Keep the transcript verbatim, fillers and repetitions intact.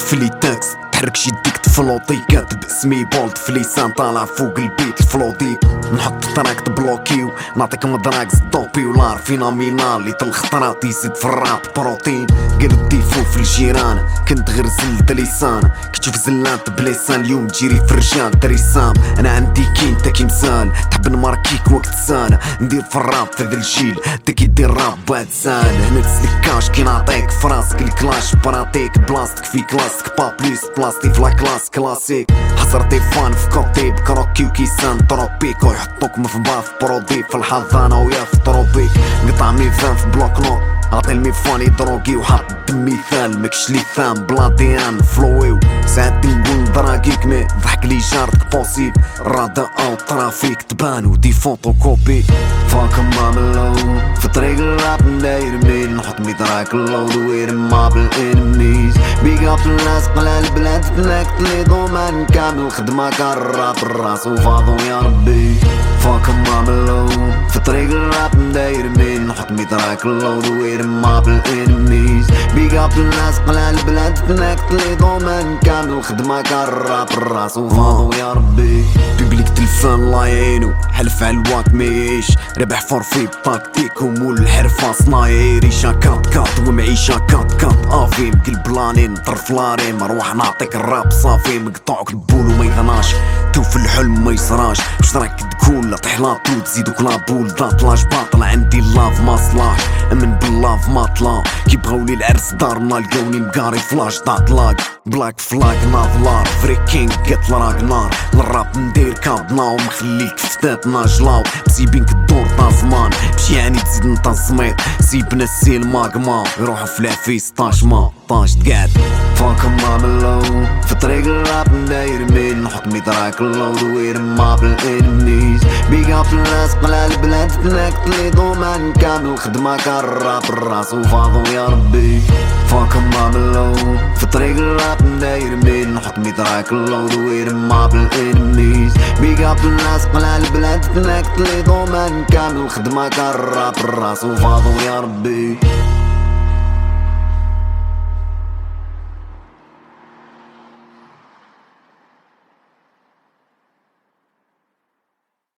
في لي تاكس تحركش يديك تفلوطي كاتب اسمي بولد في لسان طالع فوق البيت الفلوطي نحط تراك تبلوكيو نعطيك مدراكس دوبي ولار فينامينال اللي تالخطرات يزيد في الراب بروتين قالوا الديفو في الجيران كنت غير زلت لسان كتشوف زلانت بليسان اليوم تجيري في الرجال دريسام انا عندي كين تا كيمثال تحب نماركيك وقت سال ندير في الراب في ذا الجيل تا كيدير راب بعد سال هنا تسلك كاش كي نعطيك في راسك الكلاش براتيك بلاستيك في كلاسيك با بليس بلاستيك في لا كلاس كلاسيك حصرتي فان في كوتي بكروكي وكيسان تروبيكو يحطوك في باف برودي في الحضانة ويا في طروبيك قطع ميفان في بلوك نوت عطي الميفان يدروكي وحط مثال مكش لي ثام بلاديان فلويو ساعات نقول دراكيك مي ضحك لي جارتك بوسيب رادا او ترافيك تبان ودي فوتوكوبي فاك ماملو في طريق الراب نداير ميل نحط ميدراك اللود وير ما بالانميز بيق اب الناس قلال البلاد تناكت لي دومان كامل خدمة كالراب الراس وفاضو يا ربي فاك ماملو في طريق الراب نداير ميل نحط ميدراك اللود وير ما بالانميز بيق اب الناس قلال البلاد تناكت لي دومان كامل خدمة كالراب الراس وفاضو يا ربي بيبليك تلفان الله يعينو حلف على الواك ميعيش ربح فورفي بتاكتيكهم والحرفة صنايعي ريشا كات كات ومعيشة كات كات افيم كل بلانين طرف لارين مروح نعطيك الراب صافي مقطعك البول وما يثناش تو في الحلم ما يصراش واش راك تقول لا طيح لا طول تزيدوك لا بول دات لاش باطل عندي اللاف ما صلاح امن باللاف ما طلع كيبغاولي العرس دارنا لقاوني مقاري فلاش دات لاك بلاك فلاك ناضلار فريكينغ قتل راك نار للراب ندير كابنا ومخليك فتات ناجلاو بسيبينك الدور طا زمان مشي يعني تزيد نتا الزميط سيبنا السيل ماغما يروحو في العفيس طاش ما طاش تقعد فاك ماملو في طريق الراب نداير ميل نحط ميدراك اللود وير ما بالانميز بيق اب الناس قلال البلاد تناكت لي دومان كامل خدمة كالراب الراس وفاضو يا ربي فاك ماملو في طريق الراب نداير ميل نحط ميدراك اللود وير ما بالانميز بيق اب الناس قلال البلاد تناكت لي دومان كامل خدمة كالراب الراس وفاضو يا ربي